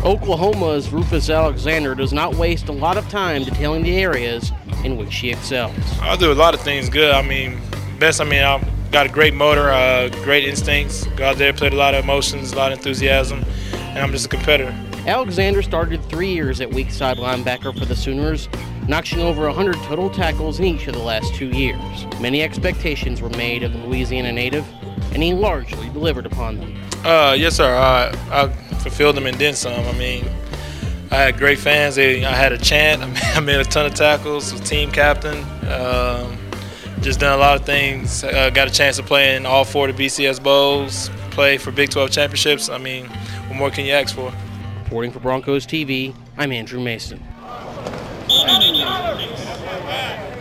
Oklahoma's Rufus Alexander does not waste a lot of time detailing the areas in which she excels. I do a lot of things good. I've got a great motor, great instincts. Go out there, played a lot of emotions, a lot of enthusiasm, and I'm just a competitor. Alexander started 3 years at weak side linebacker for the Sooners, notching over 100 total tackles in each of the last 2 years. Many expectations were made of the Louisiana native, and he largely delivered upon them. Yes, sir. I fulfilled them and then some. I had great fans. I had a chant. I made a ton of tackles. Was team captain. Just done a lot of things. Got a chance to play in all 4 of the BCS Bowls. Play for Big 12 championships. What more can you ask for? Reporting for Broncos TV, I'm Andrew Mason.